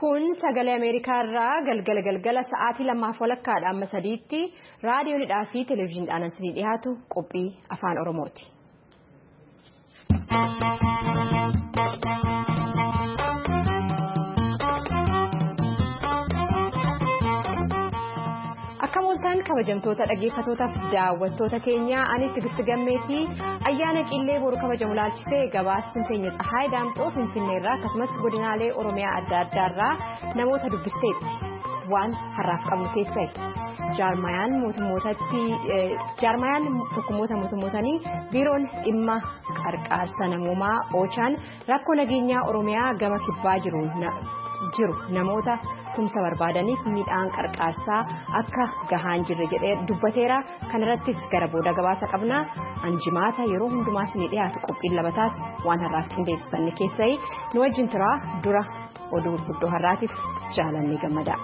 Kun sagalee Ameerikaa irraa galgala sa'aatii 2:00 amma 3tti raadiyoonidhaa fi televezyiiniidhaan isinii dhiyaatu qophii afaan Oromooti. Akkamooltaan kabajamtoota dhaggeeffatootaaf daawwattoota keenya ani Tigist Gammeetii ayyaana qillee boru kabajamu laalchisee gabaasni keenya Tsahaay Daamxoo Finfinneerraa akkasumas godinaalee Oromiyaa adda addaarraa namoota dubbisteetti waan har'aaf qabnu keessatti jaarmayaan tokkummoota mootummootanii biiroon dhimma qarqaarsa namoomaa Oochaan rakkoo nageenyaa Oromiyaa gama kibbaa jiru namoota tumsa barbaadaniif midhaan qarqaarsaa akka gahaan jirre jedhee dubbateera. Kanarrattis gara booda gabaasa qabna. Anjimaata yeroo hundumaas ni dhiyaatu qophiin labataas waan har'aaf qindeeffanne keessai nu wajjin turaa dura oduu guddoo har'aatiif jaalanni gammada.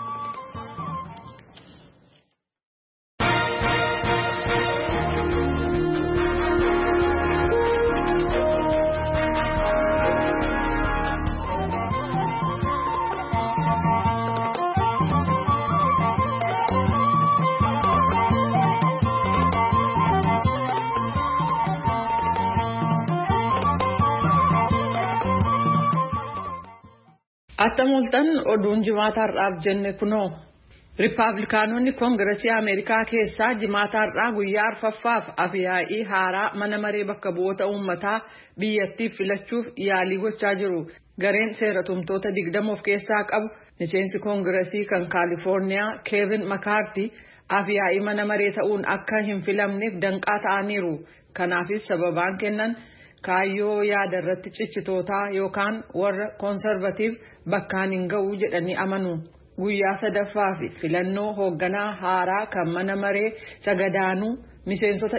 Attamoltan oduun jimaata har'aaf jenne kunoo Riippaabilikaanonni Koongireesii Ameerikaa keessaa jimaata har'aa guyyaa arfaffaaf afyaa'ii haaraa mana maree bakka bu'oota uummataa biyyattiif filachuuf yaalii gochaa jiru. Gareen seeratumtoota 20 of keessaa qabu miseensi Koongireesii kan Kaalifoorniyaa Keevin Makaartii afyaa'ii mana maree ta'uun akka hin filamneef danqaa ta'aniiru. Kanaafis sababaan kennan kaayyoo yaada irratti cichitootaa yookaan warra koonsarvatiif bakkaan hin ga'u jedhanii amanu. Guyyaa sadaffaa fi filannoo hoogganaa haaraa kan mana maree sagadaanuu miseensota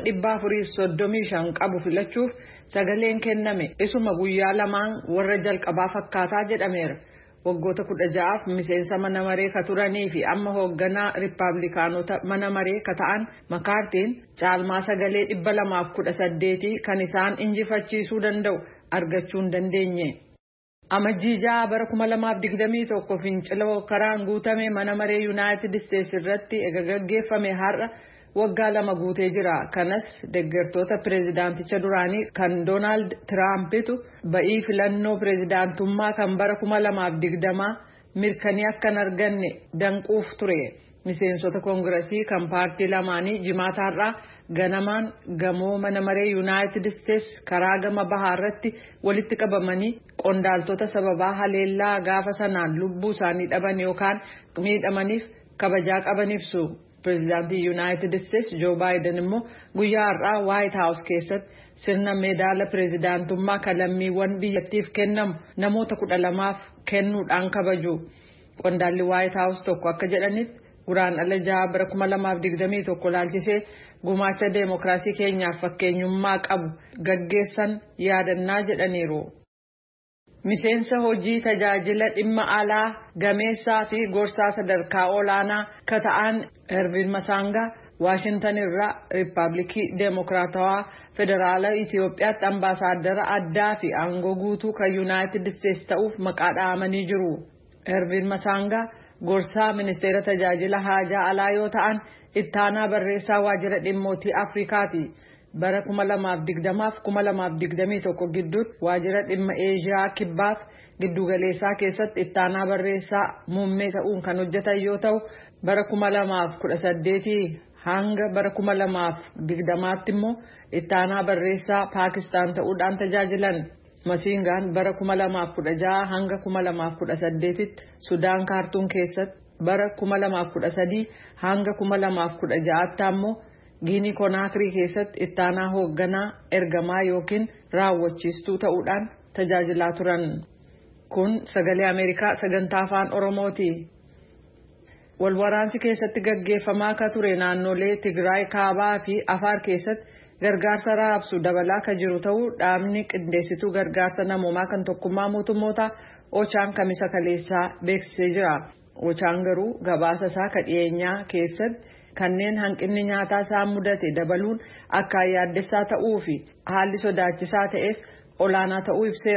435 qabu filachuuf sagaleen kenname isuma guyyaa lamaan warra jalqabaa fakkaataa jedhameera. Waggoota 16f miseensa mana maree ka turanii fi amma hoogganaa Riippaabilikaanota mana maree ka ta'an Makaartiin caalmaa sagalee 218 kan isaan injifachiisuu danda'u argachuu hin dandeenye. Amajjiijaa bara 2021 fincila karaan guutame mana maree Yuunaayitid Isteetsi irratti gaggeeffame har'a waggaa 2 guutee jira. Kanas deeggartoota pireezidaanticha duraanii kan Doonaald Tiraamptu ba'ii filannoo pireezidaantummaa kan bara 2020 mirkanii akka hin arganne danquuf ture. Miseensota Koongireesii kan paartii lamaanii jimaata har'aa ganamaan gamoo mana maree Yuunaayitid Isteetsi karaa gama bahaa irratti walitti qabamanii qondaaltota sababaa haleellaa gaafa sanaan lubbuu isaanii dhaban yookaan miidhamaniif kabajaa qaban ibsu. Pireezidaantii Yuunaayitid Isteetsi Joo Baayiden immoo guyyaa har'aa Waayit Haawus keessatti sirna meedaala pireezidaantummaa kan lammiiwwan biyyattiif kennamu namoota 12f kennuudhaan kabaju. Qondaalli Waayit Haawus tokko akka jedhanitti Guraandhala 6 bara 2021 laalchisee gumaacha deemokiraasii keenyaaf fakkeenyummaa qabu gaggeessan yaadannaa jedhaniiru. Miseensa hojii tajaajila dhimma alaa gameessaa fi gorsaa sadarkaa olaanaa ka ta'an Ervin Masaangaa Waashintan irraa Riippaabilikii Deemokiraatawaa Federaalaa Itiyoophiyaatti ambaasaaddara addaa fi aangoo guutuu kan Yuunaayitid Isteetsi ta'uuf maqaa dhahamanii jiru. Ervin Masaangaa gorsaa ministeera tajaajila haajaa alaa yoo ta'an ittaanaa barreessaa waajjira dhimmootii Afrikaati. Bara 2020 fi 2021 gidduutti waajjira dhimma Eeshiyaa kibbaaf giddugaleessaa keessatti ittaanaa barreessaa muummee ta'uun kan hojjetan yoo ta'u bara 2018 hanga bara 2020tti immoo ittaanaa barreessaa Paakistaan ta'uudhaan tajaajilan. Masiingaan bara 2016 hanga 2018tti Sudaan Kaartuum keessatti bara 2013 hanga 2016tti ammoo Giinii Konaakirii keessatti ittaanaa hoogganaa ergamaa yookiin raawwachiistuu ta'uudhaan tajaajilaa turan. Kun sagalee Ameerikaa sagantaa afaan Oromooti. Walwaraansi keessatti gaggeeffamaa ka ture naannolee Tigraay Kaabaa fi Afaar keessatti gargaarsa raabsu dabalaa ka jiru ta'uu dhaabni qindeessituu gargaarsa namoomaa kan tokkummaa mootummoota Oochaan kamisa kaleessaa beeksisee jira. Oochaan garuu gabaasa isaa ka dhiyeenyaa keessatti kanneen hanqinni nyaataa isaan mudate dabaluun akka yaaddessaa ta'uu fi haalli sodaachisaa ta'es olaanaa ta'uu ibseera.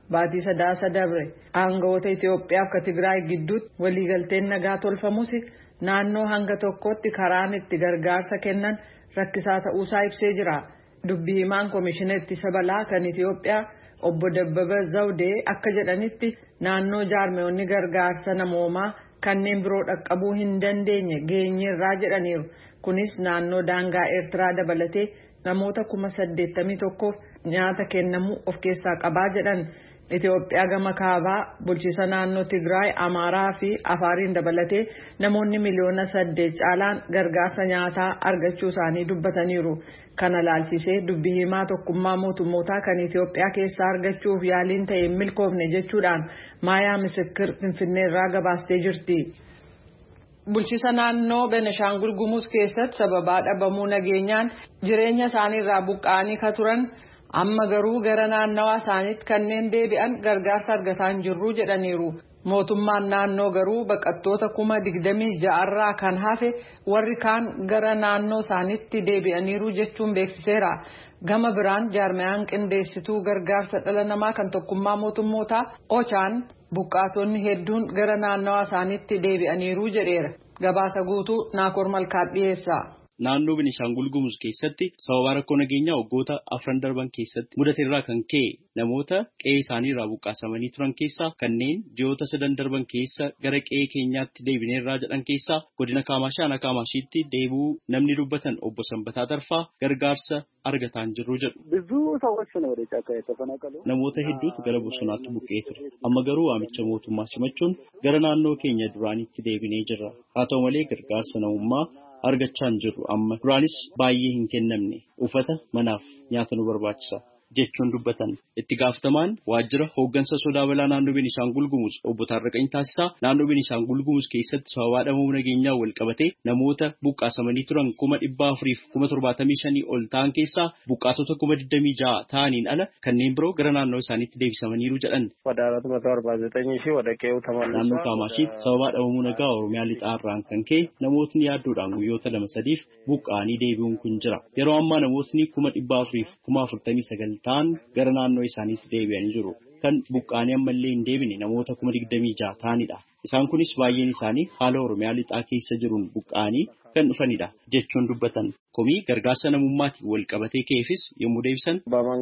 baatii sadaasa dabre aangawoota Itoophiyaa fi Tigraay gidduutti waliigalteen nagaa tolfamus naannoo hanga tokkotti karaan itti gargaarsa kennan rakkisaa ta'uusaa ibsee jira. Dubbii himaan Komishinii Ittisa Balaa kan Itoophiyaa obbo Dabbaba Zawdee akka jedhanitti naannoo jaarmeewwan gargaarsa namoomaa kanneen biroo dhaqqabuu hin dandeenye geenyeerraa jedhaniiru. Kunis naannoo daangaa Eertiraa dabalatee namoota 81,000 nyaata kennamu of keessaa qabaa jedhan. Itoophiyaa gama kaabaa bulchiisa naannoo Tigraay, Amaaraa fi Afaariin dabalatee namoonni miliyoona 8 caalaan gargaarsa nyaataa argachuu isaanii dubbataniiru. Kana laalchisee dubbii himaa tokkummaa mootummootaa kan Itoophiyaa keessaa argachuuf yaaliin ta'e milkoofne jechuudhaan Maayaa Misikir Finfinneerraa gabaastee jirti. Bulchiisa naannoo Benishaangul Gumuz keessatti sababaa dhabamuu nageenyaan jireenya isaaniirraa buqqa'anii ka turan amma garuu gara naannawaa isaaniitti kanneen deebi'an gargaarsa argataa hin jirru jedhaniiru. Mootummaan naannoo garuu baqattoota 26,000 kan hafe warri kaan gara naannoo isaaniitti deebi'aniiru jechuun beeksiseera. Gama biraan jaarmayaan qindeessituu gargaarsa dhala namaa kan tokkummaa mootummootaa Ochaan buqqaatonni hedduun gara naannawaa isaaniitti deebi'aniiru jedheera. Gabaasa guutuu Naakoor Malkaa dhiyeessa. Naannoo Benishaangul Gumuz keessatti sababa rakkoo nageenyaa waggoota 4 darban keessatti mudateerraa kan ka'e namoota qe'ee isaanii irraa buqqaasamanii turan keessaa kanneen ji'oota 3 darban keessa gara qe'ee keenyaatti deebineerraa jedhan keessaa godina Kaamashiitti deebi'uu namni dubbatan obbo Sanbataa Tarfaa gargaarsa argataa hin jirru jedhu. Namoota hedduutu gara bosonaatti buqqee ture. Amma garuu waamicha mootummaa simachuun gara naannoo keenya duraanitti deebinee jirra. Haa ta'u malee gargaarsa namummaa argachaa hin jirru amma duraanis baay'ee hin kennamne uffata manaaf nyaata nu barbaachisa jechuun dubbatan. Itti gaafatamaan waajjira hooggansa sodaa balaa naannoo Benishaangul Gumuz obbo Taarraqany Taasisaa naannoo Benishaangul Gumuz keessatti sababaa dhabamuu nageenyaa wal qabatee namoota buqqaasamanii turan 475,000 ol ta'an keessaa buqqaatota 26,000 ta'aniin ala kanneen biroo gara naannoo isaaniitti deebisamaniiru jedhan. Naannoo Kaamashiitti sababaa dhabamuu nagaa Oromiyaa lixaarraan kan ka'e namootni yaaddoodhaan guyyoota 2-3 buqqa'anii deebi'uun kun jira. Yeroo ammaa namootni 449,000 ta'an gara naannoo isaaniitti deebi'anii jiru. Kan buqqa'anii ammallee hin deebine namoota 26,000 ta'anidha. Isaan kunis baay'een isaanii haala Oromiyaa lixaa keessa jiruun buqqa'anii kan dhufanidha jechuun dubbatan. Komii gargaarsa namummaatiin wal qabatee ka'eefis yommuu deebisan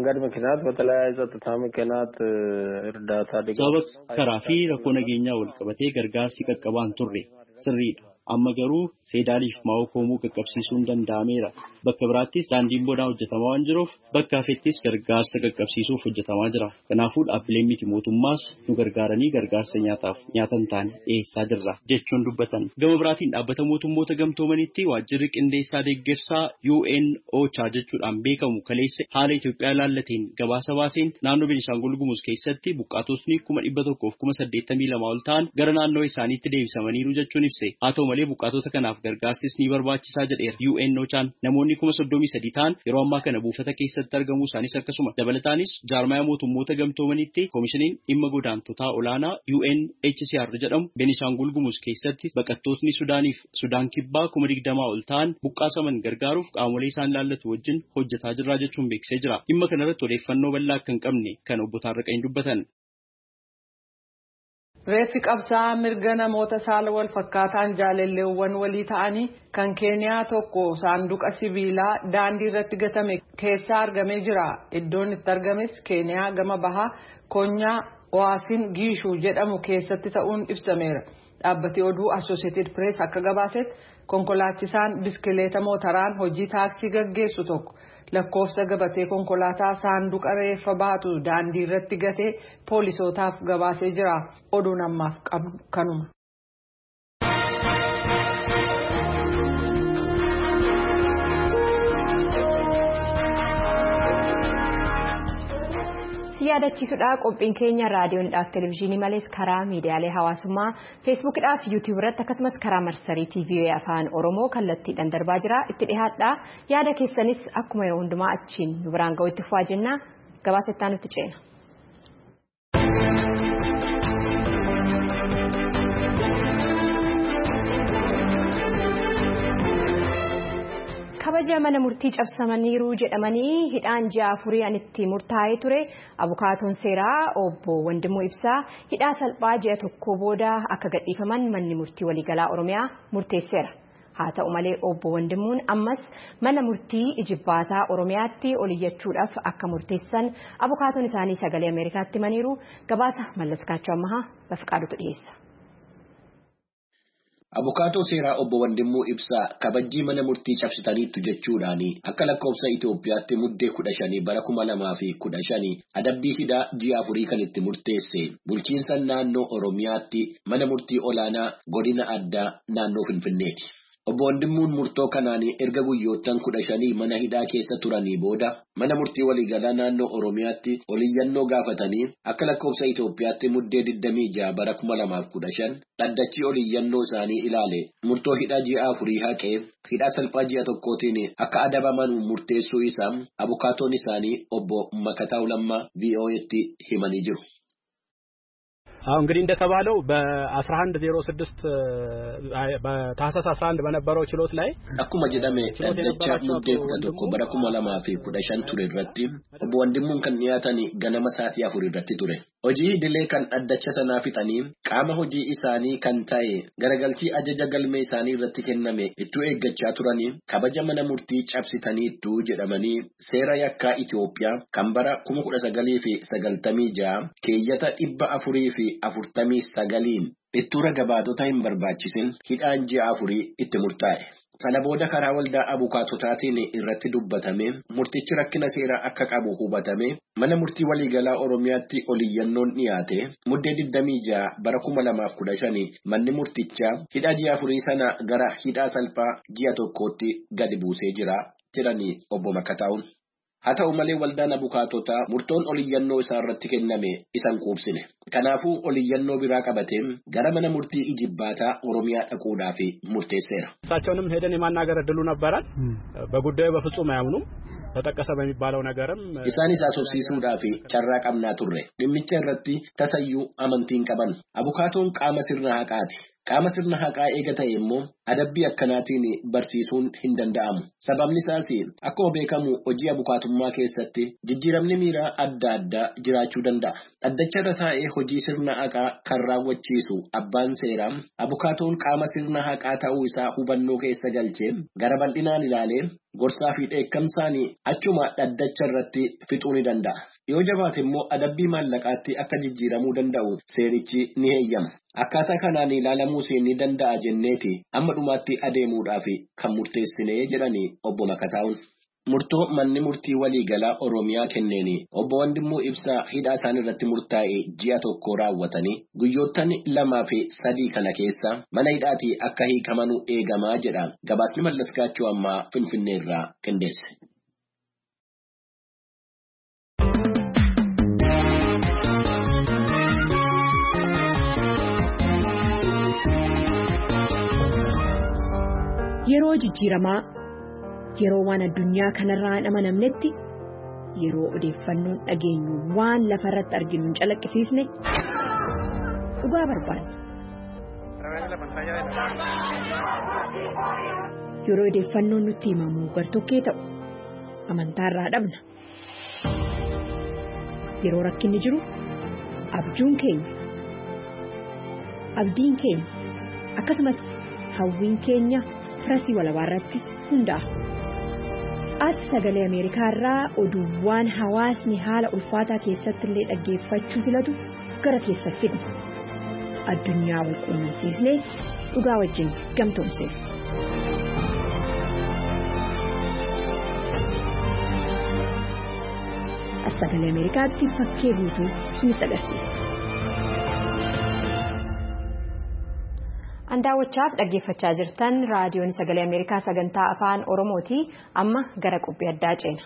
sababa karaa fi rakkoo nageenyaa wal qabatee gargaarsi qaqqabaan turre sirriidha. Amma garuu seedaaliif maa'oo koomuu qaqqabsiisuun danda'ameera. Bakka biraattis daandiin bonaa hojjetamaa waan jiruuf bakka hafettis gargaarsa qaqqabsiisuuf hojjetamaa jira. Kanaafuu dhaabbileen miti mootummaas nu gargaaranii gargaarsa nyaataaf nyaatan ta'an dhiyeessaa jirra jechuun dubbatan. Gama biraatiin dhaabbata mootummoota gamtoomanitti waajjirri qindeessaa deeggarsaa UNOCHA jechuudhaan beekamu kaleessa haala Itoophiyaa ilaallateen gabaasa baaseen naannoo Benishaangul Gumuz keessatti buqqaatotni 182 ol ta'an gara naannoo isaaniitti deebisamaniiru jechuun ibse. Haa ta'u malee buqqaatota kanaaf gargaarsis ni barbaachisaa jedheera. UNOCHA'n namoonni 33 ta'an yeroo ammaa kana buufata keessatti argamuu isaanis akkasuma dabalataanis jaarmayaa mootummoota gamtoomanitti koomishiniin dhimma godaantotaa olaanaa UNHCR jedhamu Benishaangul Gumuz keessatti baqattootni Sudaaniif Sudaan kibbaa 20,000 ol ta'an buqqaasaman gargaaruuf qaamolee isaan ilaallatu wajjin hojjetaa jirra jechuun beeksisee jira. Dhimma kanarratti odeeffannoo bal'aa akka hin qabne kan obbo Taarraqany dubbatan. Reeffi qabsaa'aa mirga namoota saala wal fakkaataan jaalalleewwan walii ta'anii kan Keeniyaa tokko saanduqa sibiilaa daandii irratti gatame keessaa argamee jira. Iddoon itti argames Keeniyaa gama bahaa Konyaa Waasin Giishuu jedhamu keessatti ta'uun ibsameera. Dhaabbati oduu Associated Press akka gabaasetti konkolaachisaan biskileeta mootaraan hojii taaksii gaggeessu tokko lakkoofsa gabatee konkolaataa saanduqa reeffa baatu daandii irratti gatee poolisootaaf gabaasee jira. Oduun ammaaf qabnu kanuma. yaadachiisuudha qophiin keenya raadiyoodhaaf televezyiinii malees karaa miidiyaalee hawaasummaa feesbuukidhaaf yuutiyuub irratti akkasumas karaa marsarii TV afaan oromoo kallattiidhaan darbaa jira itti dhihaadha yaada keessanis akkuma yeroo hundumaa achiin nu biraan ga'u itti fufaa jenna gabaasettaa nutti ceena. kabaja mana murtii cabsamaniiru jedhamanii hidhaan ji'a afurii itti murtaa'ee ture abukaatoon seeraa obbo Wandimuu Ibsaa hidhaa salphaa ji'a tokko booda akka gadhiifaman manni murtii waliigalaa Oromiyaa murteesseera. haa ta'u malee obbo Wandimuun ammas mana murtii ijibbaataa Oromiyaatti oliyyachuudhaaf akka murteessan abukaatoon isaanii sagalee Ameerikaatti himaniiru. Gabaasa Mallaskaachoo Ammahaa Bafqaadutu dhiyeessa. Abukaatoo seeraa obbo Wandimuu Ibsaa kabajjii mana murtii cabsitaniitu jechuudhaan akka lakkoofsa Itoophiyaatti muddee 15 bara 2015 adabbii hidhaa ji'a afurii kan itti murteesse bulchiinsa naannoo Oromiyaatti mana murtii olaanaa godina addaa naannoo Finfinneeti. Obbo Wandimuun murtoo kanaan erga guyyoottan 15 mana hidhaa keessa turanii booda mana murtii waliigalaa naannoo Oromiyaatti oliyyannoo gaafatanii akka lakkoofsa Itoophiyaatti muddee 26 bara 2015 dhaddachi oliyyannoo isaanii ilaale murtoo hidhaa ji'a afurii haqee hidhaa salphaa ji'a tokkootiin akka adabaman murteessuu isaa abukaatoon isaanii obbo Makataa Lammaa VOA'tti himanii jiru. እንግዲህ እንደተባለው በ1106 በታህሳስ 11 በነበረው ችሎት ላይ akkuma jedhame dhaddacha muddee 11 bara 2015 ture irratti obbo Wandimuun kan dhiyaatan ganama sa'aatii 4 irratti ture. Hojii idilee kan dhaddacha sanaa fixanii qaama hojii isaanii kan ta'e garagalchii ajaja galmee isaanii irratti kenname itti eeggachaa turanii kabaja mana murtii cabsitaniitu jedhamanii seera yakkaa Itoophiyaa kan bara 1996 keeyyata 449 ittura gabaatota hin barbaachisin hidhaan ji'a afurii itti murtaa'e. Sana booda karaa waldaa abukaatotaatiin irratti dubbatame murtichi rakkina seeraa akka qabu hubatame mana murtii waliigalaa Oromiyaatti oliyyannoon dhiyaate muddee 26 bara 2015 manni murtichaa hidhaa ji'a afurii sana gara hidhaa salphaa ji'a tokkootti gadi buusee jira jedhanii obbo Makataa'uun. Haa ta'u malee waldaan abukaatotaa murtoon oliyyannoo isaa irratti kenname isan quubsine. Kanaafuu oliyyannoo biraa qabatee gara mana murtii ijibbaataa Oromiyaa dhaquudhaaf murteesseera. እሳቸውንም ሄደን የማናገር እድሉ ነበረን በጉዳዩ በፍጹም አያምኑም ተጠቀሰ በሚባለው ነገርም isaanis asoosiisuudhaaf carraa qabnaa turre dhimmicha irratti tasayyuu amantiin qaban abukaatoon qaama sirna haqaati. Qaama sirna haqaa eega ta'e immoo adabbii akkanaatiin barsiisuun hin danda'amu. Sababni isaas akkuma beekamu hojii abukaatummaa keessatti jijjiiramni miiraa adda addaa jiraachuu danda'a. Dhaddacha irra taa'ee hojii sirna haqaa kan raawwachiisu abbaan seeraa abukaatoon qaama sirna haqaa ta'uu isaa hubannoo keessa galchee gara bal'inaan ilaalee gorsaa fi dheekkamsaan achuma dhaddacha irratti fixuu ni danda'a. Yoo jabaate immoo adabbii maallaqaatti akka jijjiiramuu danda'u seerichi ni heeyyama. Akkaataa kanaan ilaalamuu ni danda'a jenneeti amma dhumaatti adeemuudhaaf kan murteessine jedhanii obbo Makataa'uun. Murtoo manni murtii waliigalaa Oromiyaa kenneeni obbo Wandimuu Ibsaa hidhaa isaan irratti murtaa'e ji'a tokko raawwatanii guyyoottan 2 fi 3 kana keessa mana hidhaatii akka hiikamanuu eegamaa jedha gabaasni Mallaskaachoo Ammaa Finfinnee irraa qindeesse. Yeroo jijjiiramaa yeroo waan addunyaa kanarraa hin amanamnetti yeroo odeeffannoon dhageenyu waan lafarratti arginu hin calaqqisiisne dhugaa barbaanna. Yeroo odeeffannoon nutti himamu gartokkee ta'u amantaarraa dhabna. Yeroo rakkinni jiru abjuun keenya abdiin keenya akkasumas hawwiin keenya firasii walabaarratti hundaa'a. As sagalee Ameerikaa irraa oduuwwan hawaasni haala ulfaataa keessatti illee dhaggeeffachuu filatu gara keessatti fidna. Addunyaa wal quunnamsiisnee dhugaa wajjin gamtoomsina. As sagalee Ameerikaatti fakkee guutuu isinitti agarsiisa. Andaawwachaaf dhaggeeffachaa jirtan raadiyoon sagalee Ameerikaa sagantaa afaan Oromooti. Amma gara qophii addaa ceena.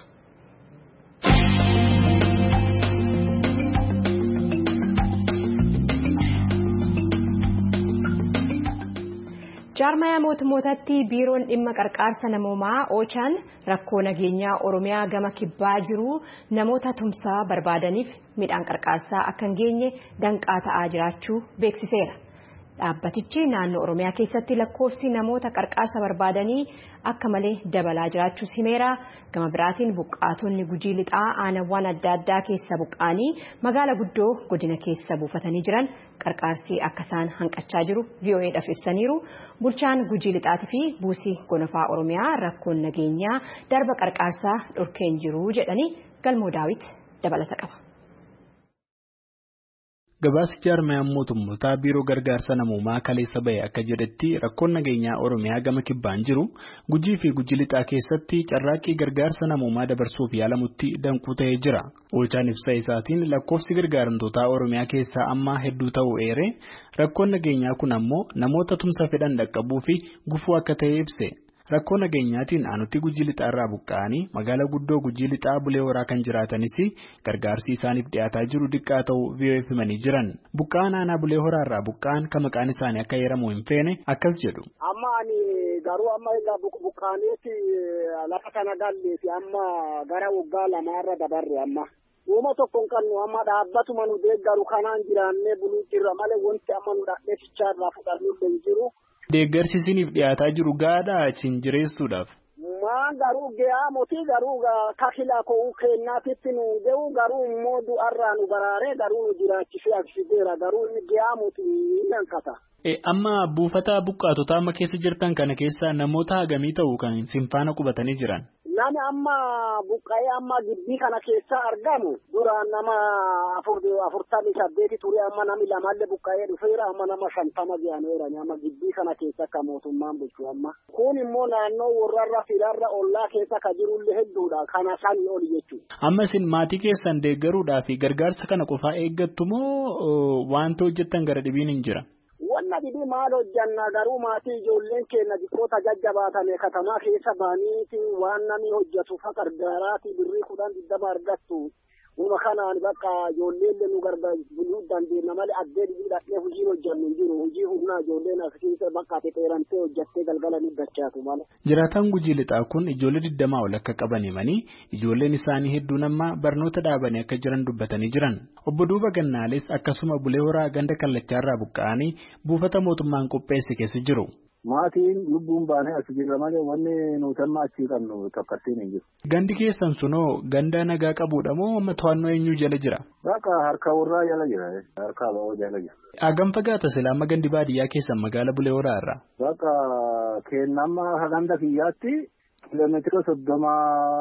Jaarmayaa mootummootatti biiroon dhimma qarqaarsa namoomaa Oochaan rakkoo nageenyaa Oromiyaa gama kibbaa jiru namoota tumsaa barbaadaniif midhaan qarqaarsaa akka hin geenye danqaa ta'aa jiraachuu beeksiseera. Dhaabbatichi naannoo Oromiyaa keessatti lakkoofsi namoota qarqaarsa barbaadanii akka malee dabalaa jiraachuus himeera. Gama biraatiin buqqaatonni Gujii Lixaa aanawwan adda addaa keessa buqqaanii magaala guddoo godina keessa buufatanii jiran qarqaarsi akka isaan hanqachaa jiru VOA'dhaaf ibsaniiru. Bulchaan Gujii Lixaatii fi Buusii Gonofaa Oromiyaa rakkoon nageenyaa darba qarqaarsaa dhorkeen jiru jedhanii Galmoo Daawit dabalata qaba. Gabaasi jaarmayaan mootummoota biiroo gargaarsa namoomaa kaleessa bahe akka jedhetti rakkoon nageenyaa Oromiyaa gama kibbaan jiru Gujii fi Gujii Lixaa keessatti carraaqqii gargaarsa namoomaa dabarsuuf yaalamutti danquu ta'ee jira. Oolchaan ibsa isaatiin lakkoofsi gargaaramtootaa Oromiyaa keessaa ammaa hedduu ta'uu eere rakkoon nageenyaa kun ammoo namoota tumsa fedhan dhaqqabuu fi gufuu akka ta'e ibse. Rakkoo nageenyaatiin aanutti Gujii Lixaa irraa buqqa'anii magaala guddoo Gujii Lixaa Bulee Horaa kan jiraatanis gargaarsi isaaniif dhiyaataa jiru diqqaa ta'uu VOA'f himanii jiran. Buqqa'aan aanaa Bulee Horaa irraa buqqa'an kan maqaan isaanii akka heeramu hin feene akkas jedhu. Amma ani garuu amma egaa buqqa'aniiti lafa kana galleefi amma gara waggaa lamaarra dabarre amma. Uuma tokkoon kan nu amma dhaabbatuma nu deeggaru kanaan jiraannee buluu jirra malee wanti amma nu dhaqnee fichaarraa fudhannuu hin jiru. Deeggarsi isiniif dhiyaataa jiru gaadhaa isin jireessuudhaaf. Maan garuu gahaa mootii garuu kakila koo kennaatitti nu ga'u garuu immoo du'arraa nu baraaree garuu nu jiraachisee agarsiiseera garuu inni gahaa mootii ni hanqata. Amma buufata buqqaatotaa amma keessa jirtan kana keessa namoota hagamii ta'u kan isin faana qubatanii jiran. Nami amma buqqa'ee amma gibbii kana keessa argamu duraan nama 48 ture amma nami lamallee buqqa'ee dhufeera amma nama 50 ga'aneera amma gibbii kana keessa akka mootummaan bulchu amma. Kun immoo naannoo warrarra firarra ollaa keessa ka jirullee hedduudha kana sanii oli jechuudha. Amma isin maatii keessan deeggaruudhaa fi gargaarsa kana qofaa eeggattu moo wanta hojjettan gara dhibiin hin jira? Wanna dhibee maal hojjanna garuu maatii ijoolleen keenya xiqqoota jajjabaatame katamaa keessa baaniiti waan namni hojjetu fa gargaaraati birrii 10 argattu. Uma kanaan bakka ijoolleen nu gargaaruu dandeenya malee addee dhibee dhaqnee hojii hojjannu hin jiru. Hojii humnaa ijoolleen akkasiin bakka xeerantee hojjattee galgala ni gachaatu malee. Jiraataan Gujii Lixaa kun ijoollee 20 ol akka qaban himanii ijoolleen isaanii hedduun amma barnoota dhaabanii akka jiran dubbatanii jiran. Obbo Duuba Gannaales akkasuma Bulee Horaa ganda kallachaarraa buqqa'anii buufata mootummaan qopheesse keessa jiru. Maatiin lubbuun baanee as jirra malee wanni nuti amma achii qabnu tokkattiin hin jiru. Gandi keessan sunoo ganda nagaa qabuudha moo amma to'annoo eenyuu jala jira? Bakka harka warraa jala jira. Harka ba'oo jala jira. Hagam fagaata silaa amma gandi baadiyyaa keessan magaala Bulee Horaa irraa? Bakka kennama haganda kiyyaatti kiiloomeetira 30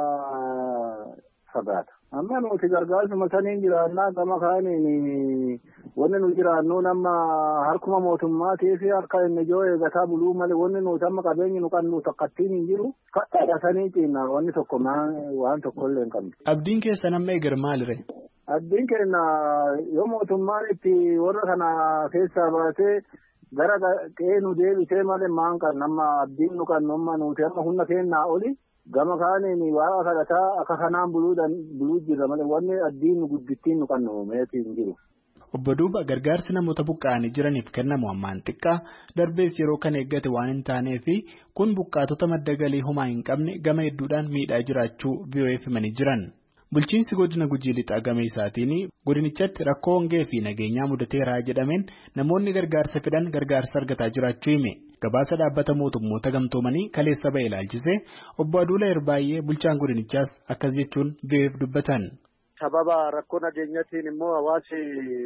fagaata. Amma nuti gargaarsuma saniin jiraannaa gama kaaniin wanni nu jiraannu nama harkuma mootummaatii fi harka inni ijoo eegataa buluu malee wanni nuti amma qabeenyi nu qabnu tokkattiin hin jiru. Kadhaadha sanii ciinna wanni tokko waan tokkollee hin qabne. Abdiin keessan amma eegar maalire? Abdiin keenya yoo mootummaan itti warra kana keessaa baatee gara qe'ee nu deebisee malee maan kan nama abdiin nu qabnu amma nuti amma humna keenyaa oli. Gama kaaniin waa kadhataa akka kanaan buluu jirra malee wanni abdiin nu guddittiin nu qabnu meetii hin jiru. Obbo Duuba gargaarsi namoota buqqa'anii jiraniif kennamu ammaan xiqqaa darbees yeroo kan eeggate waan hin taaneef kun buqqaatota madda galii homaa hin qabne gama hedduudhaan miidhaa jiraachuu VOA'f himanii jiran. Bulchiinsi godina Gujii Lixaa gama isaatiin godinichatti rakkoo hongee fi nageenyaa mudateeraa jedhameen namoonni gargaarsa fedhan gargaarsa argataa jiraachuu hime. Gabaasa dhaabbata mootummoota gamtoomanii kaleessa ba'e ilaalchise obbo Aduula Erbaayyee bulchaan godinichaas akkas jechuun VOA'f dubbatan. Sababa rakkoo nageenyaatiin immoo hawaasi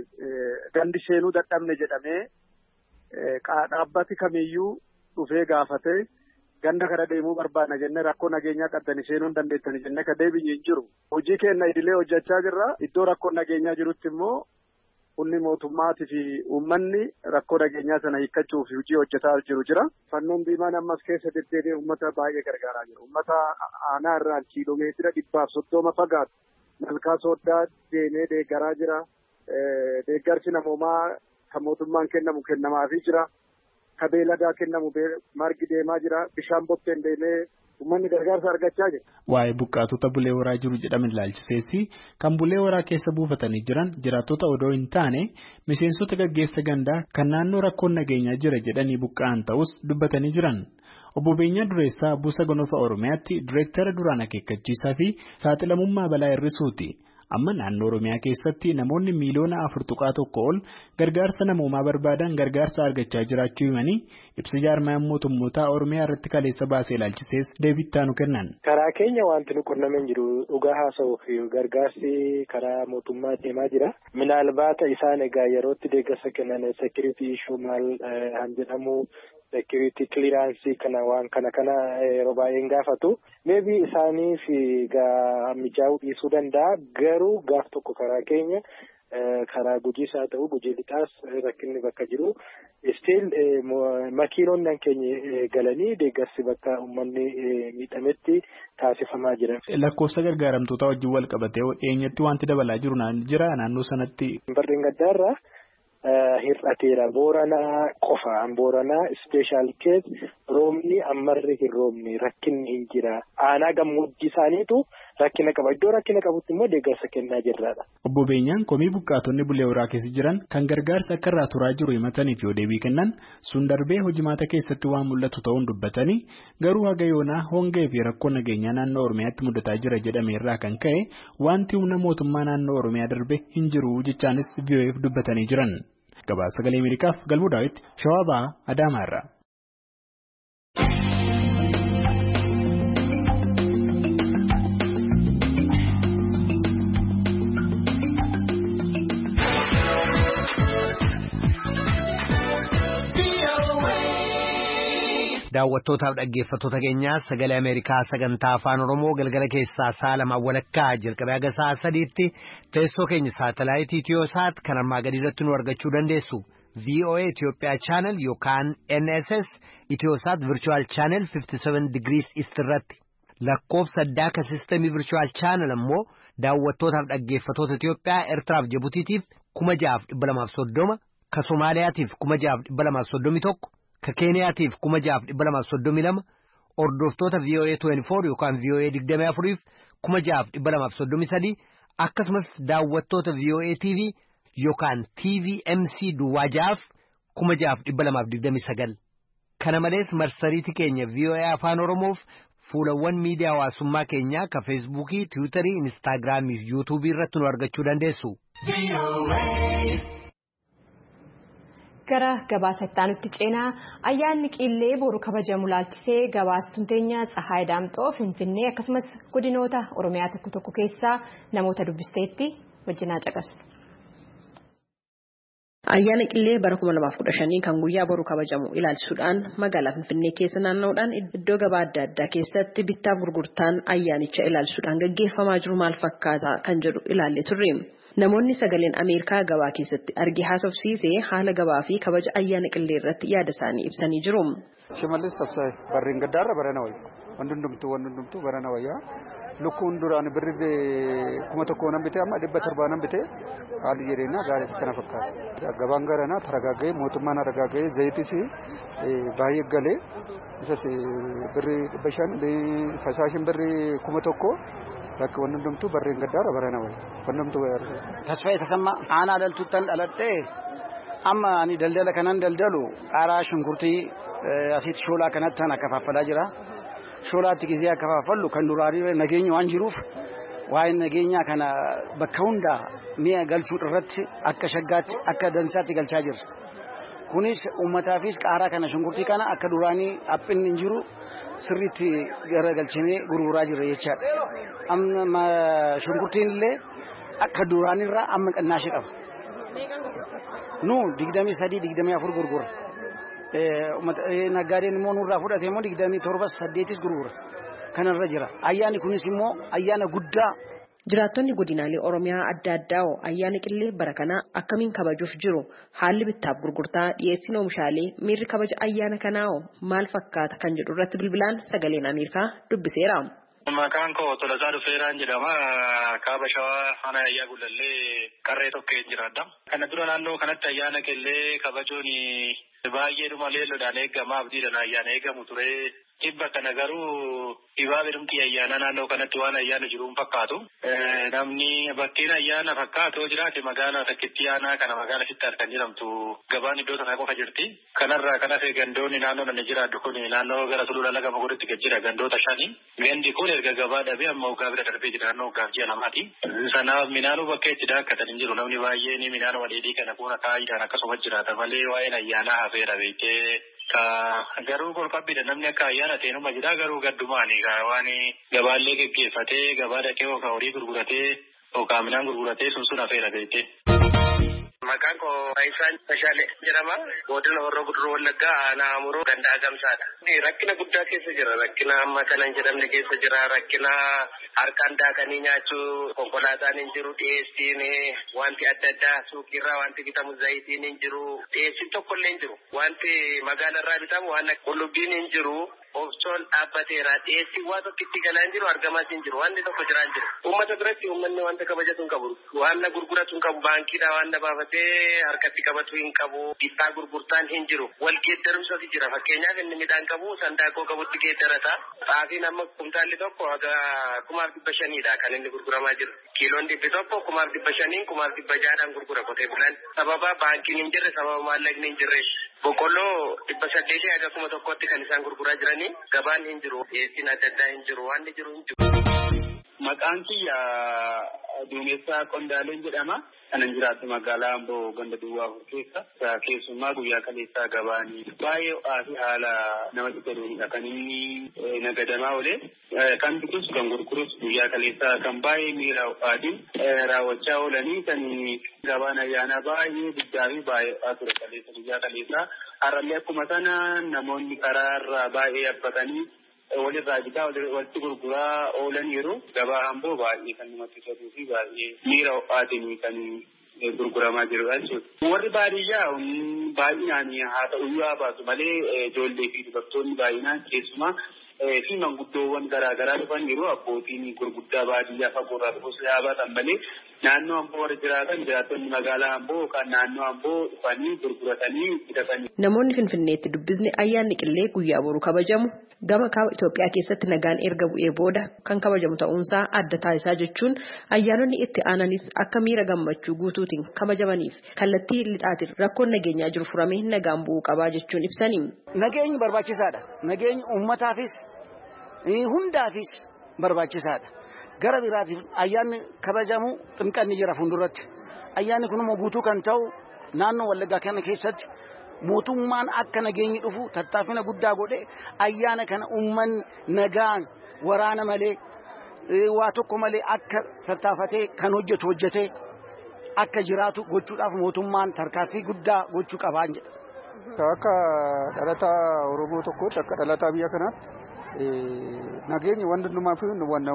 gandi seenuu dadhabne jedhamee dhaabbati kamiyyuu dhufee gaafate ganda kana deemuu barbaadna jennee rakkoo nageenyaa qabdanii seenuu hin dandeettanii jennee ka deebi'ee hin jiru. Hojii keenya idilee hojjechaa jirra. Iddoo rakkoo nageenyaa jirutti immoo humni mootummaatii fi uummanni rakkoo nageenyaa sana hiikkachuuf hojii hojjetaa jiru jira. Fannoon Diimaan ammas keessa deddeebi'ee uummata baay'ee gargaaraa jira. Uummata aanaa irraan kiiloomeetira 130 fagaatu. Malkaa sooddaa deemee deeggaraa jira. Deeggarsi namoomaa kan mootummaan kennamu kennamaafii jira. Ka beeladaa kennamu margi deemaa jira. Bishaan botteen deemee uummanni gargaarsa argachaa jira. Waa'ee buqqaatota Bulee Horaa jiru jedhaman ilaalchiseessi kan Bulee Horaa keessa buufatanii jiran jiraattota odoo hin taane miseensota gaggeessa gandaa kan naannoo rakkoon nageenyaa jira jedhanii buqqa'an ta'us dubbatanii jiran. Obbo Beenyaa Dureessaa Buusa Gonofaa Oromiyaatti Direektara duraan akeekkachiisaa fi saaxilamummaa balaa hir'isuuti. Amma naannoo Oromiyaa keessatti namoonni miiliyoona 4.1 ol gargaarsa namoomaa barbaadan gargaarsa argachaa jiraachuu himanii ibsa jaarmayaan mootummootaa Oromiyaa irratti kaleessa baasee ilaalchisees deebii ittaanu kennan. Karaa keenya wanti nu qunnamee jiru dhugaa haasa'uuf gargaarsi karaa mootummaa deemaa jira. Minaalbaata isaan egaa yerootti deeggarsa kennan security issue maal jedhamu security clearance kana waan kana yeroo baay'een gaafatu. Maybe isaaniif mijaa'uu dhiisuu danda'a. Garuu gaaf tokko karaa keenya karaa Gujiis haa ta'u Gujii lixaas rakkinni bakka jiru. Still makiinonni keenya galanii deeggarsi bakka uummanni miidhametti taasifamaa jira. Lakkoofsa gargaaramtoota wajjin wal qabatee dhiyeenyatti wanti dabalaa jiru jira naannoo sanatti. Barreen gaddaarraa hir'ateera. Booranaa qofa. Booranaa special case roobni ammarri hin roobne rakkinni hin jira. Aanaa gammoojjii isaaniitu rakkina qaba. Iddoo rakkina qabutti immoo deeggarsa kennaa jirraadha. Obbo Beenyaan komii buqqaatonni Bulee Horaa keessa jiran kan gargaarsa akka irraa turaa jiru himataniif yoo deebii kennan sun darbee hojimaata keessatti waan mul'atu ta'uun dubbatanii garuu haga yoonaa hongee fi rakkoo nageenyaa naannoo Oromiyaatti mudataa jira jedhame irraa kan ka'e wanti humna mootummaa naannoo Oromiyaa darbe hin jiru jechaanis VOA'f dubbatanii jiran. Gabaasa Sagalee Ameerikaaf Galmuu Daawit Shawaa Bahaa Adaamaa irraa. Daawwattootaaf dhaggeeffattoota keenyaa Sagalee Ameerikaa sagantaa afaan Oromoo galgala keessaa sa'a lamaan walakkaa jalqabee haga sa'a sadiitti teessoo keenya saatalaayitii Itiyoosaat kan armaa gadii irratti nu argachuu dandeessu. VOA Itoophiyaa Channel yookaan NSS Itiyoosaat Virtual Channel 57 degrees East irratti. Lakkoofsa addaa ka sistemii Virtual Channel ammoo daawwattootaaf dhaggeeffattoota Itoophiyaa Eertiraaf Jibuutiitiif 6,230 ka Somaaliyaatiif 6,231 ka Keeniyaatiif 6,232 hordoftoota VOA 24 yookaan VOA 24f 6,233 akkasumas daawwattoota VOA TV yookaan TVMC duwwaajaaf 6,229 kana malees marsariitii keenya VOA afaan Oromoof fuulawwan miidiyaa hawaasummaa keenyaa ka Feesbuukii, Tiwiitarii, Inistaagiraamii fi Yuutuubii irratti nu argachuu dandeessu. Gara gabaasa itti ceenaa ayyaanni qillee boru kabajamu laalchisee gabaastuun teenya Tsahaay Daamxoo Finfinnee akkasumas godinoota Oromiyaa tokko keessaa namoota dubbisteetti wajjinaa caqasu. Ayyaana qillee bara 2015 kan guyyaa boru kabajamu ilaalchisuudhaan magaalaa Finfinnee keessa naanna'uudhaan iddoo gabaa adda addaa keessatti bittaaf gurgurtaan ayyaanicha ilaalchisuudhaan gaggeeffamaa jiru maal fakkaata kan jedhu ilaallee turre. Namoonni Sagaleen Ameerikaa gabaa keessatti argee haasofsiisee haala gabaa fi kabaja ayyaana qillee irratti yaada isaanii ibsanii jiru. Shimallis Tabsaay barreen gaddaarra barana wayya. Wandundumtuu barana wayya. Lukkuun duraan birrii 1,000 nan bitee amma 700 nan bitee haalli jireenyaa gaarii kana fakkaata. Gabaan garanaa taragaagee mootummaan taragaagee zayitis baay'ee galee isas birrii 500 fasaashin birrii 1,000 bakka wandundumtuu barreen gaddaarra barana wayya. Tasfaa Tasammaa aanaa daltuuttan dhalattee amma ani daldala kanan daldalu qaaraa shunkurtii asitti shoolaa kanatti kan akkafaffalaa jira. Shoolaatti gizee akkafaffallu kan duraarii nageenya waan jiruuf waa'ee nageenyaa kana bakka hundaa mi'a galchuu irratti akka shaggaatti akka dansaatti galchaa jirra. Kunis uummataafis qaaraa kana shunkurtii kana akka duraanii haphinni hin jiru sirriitti garagalchinee gurguraa jirra jechaadha. Amma shunkurtiin illee akka duraanirraa amma qannaashee qaba. Nu 23-24 gurgura. Naggaadeen immoo nurraa fudhate immoo 27-8 gurgura. Kanarra jira. Ayyaanni kunis immoo ayyaana guddaa. Jiraattonni godinaalee Oromiyaa adda addaa ayyaana qillee bara kanaa akkamiin kabajuuf jiru haalli bittaaf gurgurtaa dhiyeessiin oomishaalee miirri kabaja ayyaana kanaa maal fakkaata kan jedhu irratti bilbilaan Sagaleen Ameerikaa dubbiseera. Maqaan koo Tolasaa Dhufeeraan jedhama. Kaaba Shawaa Aanaa Ayyaa Gullallee Qarree Tokkeen jiraadha. Kana dura naannoo kanatti ayyaana qillee kabajuun baay'eedhuma leelloodhaan eegamaa abdiidhaan ayyaana eegamu ture. Dhibba kana garuu dhibaabedhumti ayyaana naannoo kanatti waan ayyaana jiruun fakkaatu. Namni bakkeen ayyaana fakkaatu jiraate magaalaa takkitti aanaa kana magaalaa Fittaar kan jedhamtu gabaan iddoo sana qofa jirti. Kanarraa kan hafe gandoonni naannoo nan jiraadhu kun naannoo gara Sulula Laga Magoriitti gad jira gandoota 5. Gandi kun erga gabaa dhabee amma waggaa bira darbee jira naannoo waggaaf ji'a 2. Sanaaf minaanuu bakka itti daakkatan hin jiru. Namni baay'een minaanuu wadheedhii kana fuuna taa'idhaan akkasuma jiraata malee waa'een ayyaanaa hafeera beekee. Garuu kolfabbiidha namni akka ayyaana teenuma jira garuu gaddumaani waan gabaallee geggeeffatee gabaa dhaqee yookaan horii gurguratee yookaan midhaan gurguratee sun hafeera beekte. Maqaan koo Aayisaan Tashaalee jedhama. Godina Horroo Guduruu Wallaggaa aanaa Amuruu gandaa Gamsaadha. Rakkina guddaa keessa jira. Rakkina amma kana hin jedhamne keessa jira. Rakkina harkaan daakanii nyaachuu konkolaataan hin jiru. Dhiyeessiin wanti adda addaa suuqiirraa wanti bitamu zayitiin hin jiru. Dhiyeessiin tokkollee hin jiru. Wanti magaalarraa bitamu waan qullubbiin hin jiru. Obsoon dhaabbateera. Dhiyeessiin waan tokkitti galaa hin jiru argamaas hin jiru. Wanti tokko jiraa hin jiru. Uummata biratti uummanni wanta kabajatu hin qabu. Waan gurguratu hin qabu. Baankiidhaa waan baafatee harkatti qabatu hin qabu. Bittaa gurgurtaan hin jiru. Wal geeddarumsatu jira. Fakkeenyaaf inni midhaan qabu sandaaqoo qabutti geeddarata. Xaafiin amma kumtaalli tokko haga 5,500dha kan inni gurguramaa jiru. Kiiloon 100 5,500 6,000 gurgura qotee bulaan. Sababa baankiin hin jirre sababa maallaqni hin jirre. Boqqolloo 800 haga 1,000tti kan isaan gurguraa jiranii gabaan hin jiru. Dhiyeessiin adda addaa hin jiru. Waan jiru hin jiru. Maqaan kiyya Duumessaa Qondaaleen jedhama. Kanan jiraatu magaalaa Amboo ganda Duwwaa keessa. Keessumaa guyyaa kaleessaa gabaanii baay'ee ho'aa fi haala namatti toluudha. Kan inni nagadamaa oole kan bitus kan gurgurus guyyaa kaleessaa kan baay'ee miira ho'aatiin raawwachaa oolanii kan gabaan ayyaanaa baay'ee guddaa fi baay'ee ho'aa ture kaleessa guyyaa kaleessaa. Har'allee akkuma sana namoonni karaarraa baay'ee yaabbatanii walirraa bitaa walitti gurguraa oolaniiru. Gabaa Amboo baay'ee kan namatti toluu fi baay'ee miira ho'aatiin kan gurguramaa jirudha jechuudha. Warri baadiyyaa baay'inaan haa ta'uyyuu haa baatu malee ijoollee fi dubartoonni baay'inaan keessumaa fi manguddoowwan garaagaraa dhufaniiru. Abbootiin gurguddaa baadiyyaa fagoorraa dhufus haa baatan malee naannoo Amboo warra jiraatan jiraattonni magaalaa Amboo yookaan naannoo Amboo dhufanii gurguratanii bitatanii. Namoonni Finfinneetti dubbisni ayyaanni qillee guyyaa boru kabajamu gama kaaba Itoophiyaa keessatti nagaan erga bu'ee booda kan kabajamu ta'uunsaa adda taasisaa jechuun ayyaanonni itti aananis akka miira gammachuu guutuutiin kabajamaniif kallattii lixaatiin rakkoon nageenyaa jiru furamee nagaan bu'uu qabaa jechuun ibsanii. Nageenyi barbaachisaadha. Nageenyi uummataafis hundaafis barbaachisaadha. Gara biraatiin ayyaanni kabajamu xinqanni jira fuulduratti. Ayyaanni kun immoo guutuu kan ta'u naannoo Wallaggaa kana keessatti mootummaan akka nageenyi dhufu tattaaffina guddaa godhe ayyaana kana uummanni nagaan waraana malee waa tokko malee akka tattaaffatee kan hojjetee akka jiraatu gochuudhaaf mootummaan tarkaanfii guddaa gochuu qabaa jedha. Akka dhalataa Oromoo tokkootti akka dhalataa biyya kanaatti nageenyi wanta hundumaa fi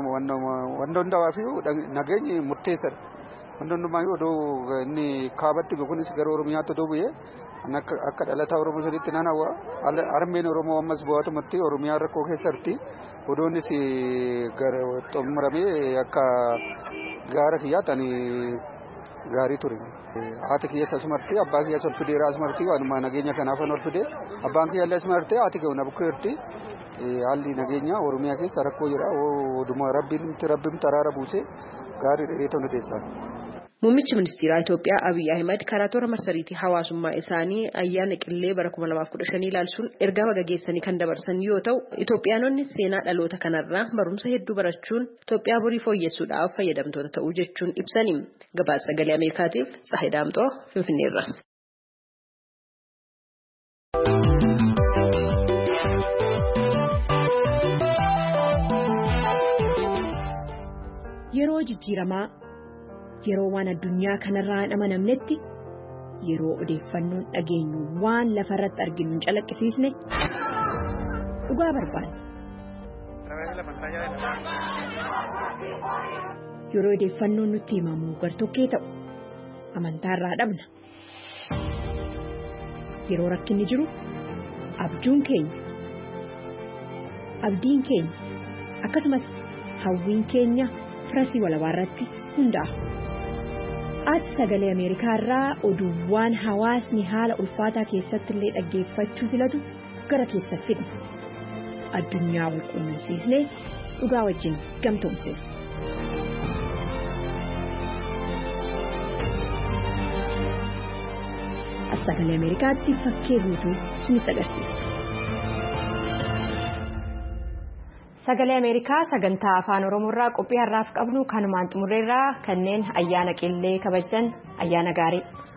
wanta hundaa fi nageenyi murteessaadha. Wanta hundumaa odoo inni kaabatti kunis gara Oromiyaatti odoo bu'ee akka dhalataa Oromoo sadiitti naannawaa armeen Oromoo ammas bu'aatumatti Oromiyaa rakkoo keessatti odoonis gara xumuramee akka gaara kiyyaatti gaarii ture. Haati kiyya asumartii abbaan kiyya ol fidee asumartii waanuma nageenya kanaaf ol fidee abbaan kiyya illee asumartii haati kiyya na bukkeerti. Haalli nageenya Oromiyaa keessa rakkoo jira. Oduma rabbiin taraara buusee gaarii dheereetu nu deessaa. Muummichi Ministeeraa Itoophiyaa Abiy Ahmed karaa toora marsariitii hawaasummaa isaanii ayyaana qillee bara 2015 ilaalchuun ergaa baga geessanii kan dabarsan yoo ta'u, Itoophiyaanonni seenaa dhaloota kanarraa barumsa hedduu barachuun Itoophiyaa borii fooyyessuudhaaf fayyadamtoota ta'uu jechuun ibsanii. Gabaasa Sagalee Ameerikaatiif Tsahayi Daamxoo Finfinneerra. Yeroo jijjiiramaa yeroo waan addunyaa kanarraa hin amanamnetti yeroo odeeffannoon dhageenyu waan lafarratti arginu hin calaqqisiisne dhugaa barbaanna. Yeroo odeeffannoon nutti himamu gartokkee ta'u amantaarraa dhabna. Yeroo rakkinni jiru abjuun keenya abdiin keenya akkasumas hawwiin keenya firasii walabaarratti hundaa'a. as sagalee Ameerikaa irraa oduuwwan hawaasni haala ulfaataa keessatti illee dhaggeeffachuu filatu gara keessatti fidna. Addunyaa wal quunnamsiisnee dhugaa wajjin gamtoomsina. As sagalee Ameerikaatti fakkii guutuu isinitti agarsiisa. Sagalee Ameerikaa sagantaa afaan Oromoorraa qophii har'aaf qabnu kanumaan xumurreerraa kanneen ayyaana qillee kabajan ayyaana gaarii.